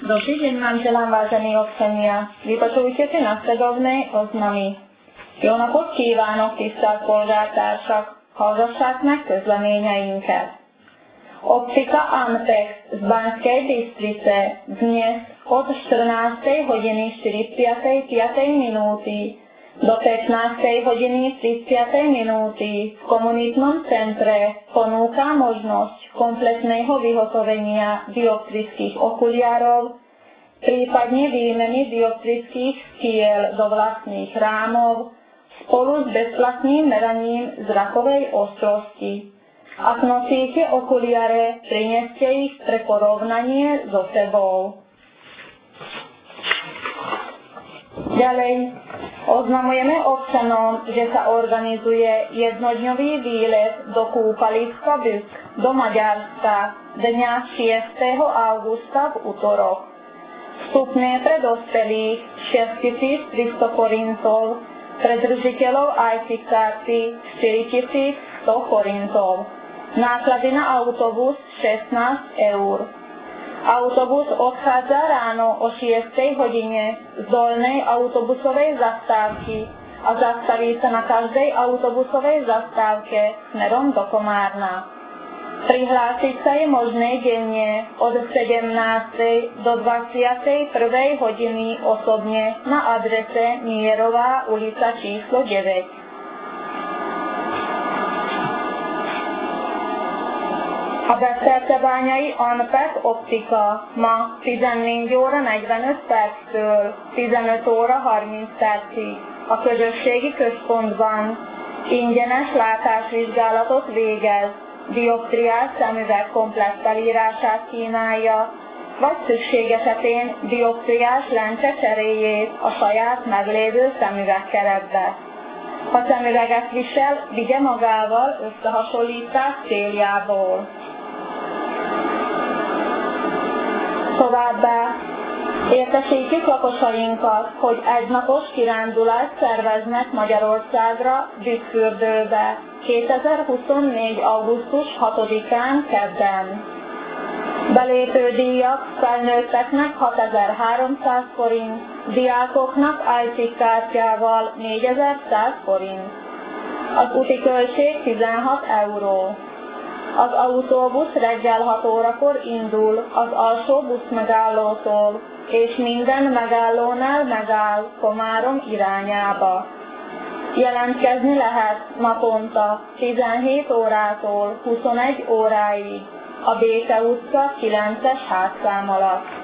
Dobrý deň vám želám, vážení občania. Vypočujte si nasledovné oznamy. Jó napot kívánok, tisztelt polgártársak! Hallgassák meg közleményeinket. Optika Ampex z Banskej Bystrice dnes od 14. hodiny 45. minúty do 15. hodiny 30. minúty v komunitnom centre ponúka možnosť kompletného vyhotovenia dioptrických okuliarov, prípadne výmeny dioptrických skiel do vlastných rámov spolu s bezplatným meraním zrakovej ostrosti. Ak nosíte okuliare, prineste ich pre porovnanie so sebou. Ďalej oznamujeme občanom, že sa organizuje jednodňový výlet do kúpaliska Bükk do Maďarska dňa 6. augusta v utorok. Vstupné pre dospelých 6300 forintov, pre držiteľov IT karty 4100 forintov. Náklady na autobus 16 eur. Autobus odchádza ráno o 6. hodine z dolnej autobusovej zastávky a zastaví sa na každej autobusovej zastávke smerom do Komárna. Prihlásiť sa je možné denne od 17. do 21. hodiny osobne na adrese Mierová ulica číslo 9. A beszertebányai Anpek Optika ma 14 óra 45 perctől 15 óra 30 percig a közösségi központban ingyenes látásvizsgálatot végez, dioptriás szemüveg komplett felírását kínálja, vagy szükség esetén dioptriás lencse cseréjét a saját meglévő szemüvegkeretbe. Ha szemüveget visel, vigye magával összehasonlítás céljából. Továbbá értesítjük lakosainkat, hogy egynapos kirándulást szerveznek Magyarországra, Bükkfürdőbe 2024. augusztus 6-án kedden. Belépődíjak felnőtteknek 6300 forint, diákoknak IT kártyával 4100 forint. Az úti költség 16 euró. Az autóbusz reggel 6 órakor indul az alsó buszmegállótól, és minden megállónál megáll Komárom irányába. Jelentkezni lehet naponta 17 órától 21 óráig a Béke utca 9-es házszám alatt.